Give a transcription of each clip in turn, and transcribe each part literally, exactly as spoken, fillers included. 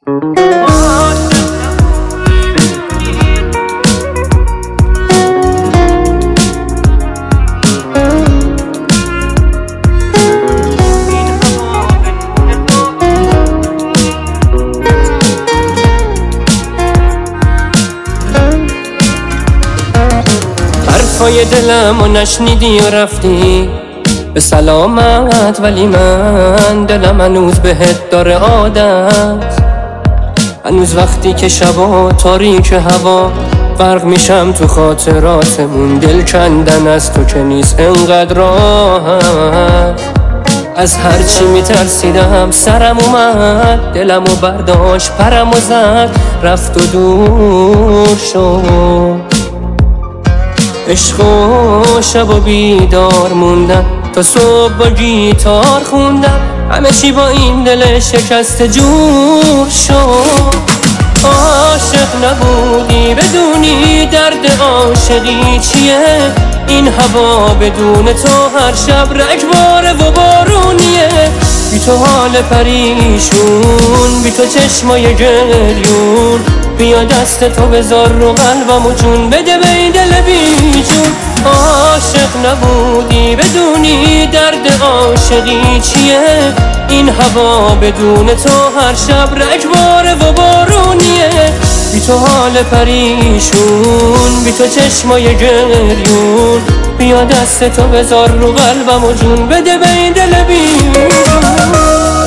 حرفای دلم و نشنیدی و رفتی به سلامت، ولی من دلم هنوز بهت داره عادت. هنوز وقتی که شبا تاریک هوا غرق میشم تو خاطراتمون، دل کندن از تو که نیست انقدر راحت. از هرچی میترسیدم سرم اومد، دلمو برداشت پرمو زد، رفت و دور شد. عشق و شب و بیدار موندم، تا صبح با گیتار خوندم، همه چی با این دل شکسته جور شد. عاشق نبودی بدونی درد عاشقی چیه، این هوا بدون تو هر شب رگباره و بارونیه. بی تو حال پریشون، بی تو چشمای گریون، بیا دست تو بذار رو قلبم و جون بده به این دل بیجون. عاشق نبودی بدونی درد عاشقی چیه، این هوا بدون تو هر شب رگباره و بارونیه. بی تو حال پریشون، بی تو چشمای گریون، بیا دست تو بذار رو قلبم و جون بده به این دل بیجون.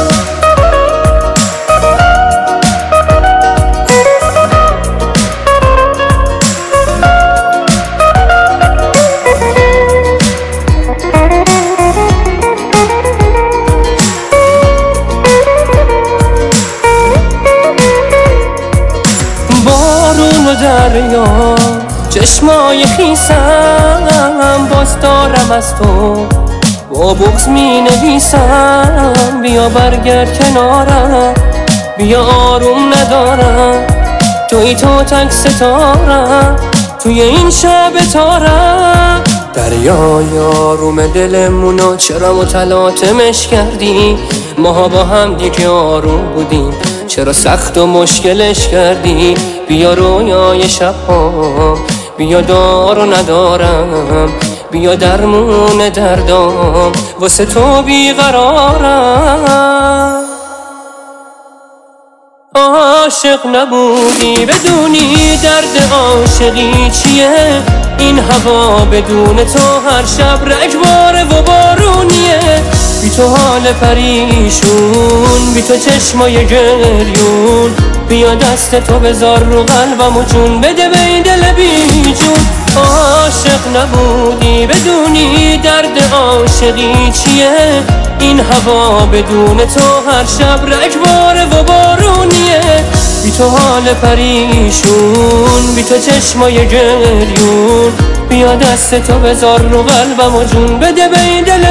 دریا چشمای خیسم، باز دارم از تو با بغض می نویسم. بیا برگرد کنارم، بیا آروم ندارم، توی تو تک ستارم توی این شب تارم. دریای آروم دلمونو چرا متلاطمش کردی؟ ماها با هم دیگه آروم بودیم، چرا سخت و مشکلش کردی؟ بیا رویای شبها، بیا دار و ندارم، بیا درمون دردام، واسه تو بیقرارم. عاشق نبودی بدونی درد عاشقی چیه، این هوا بدون تو هر شب رگباره و بارونیه. بی تو حال پریشون، بی تو چشمای گریون، بیا دست تو بذار رو قلبم و جون بده به این دل بیجون. عاشق نبودی بدونی درد عاشقی چیه، این هوا بدون تو هر شب رگباره و بارونیه. بی تو حال پریشون، بی تو چشمای گریون، بیا دست تو بذار رو قلبم و جون بده به این دل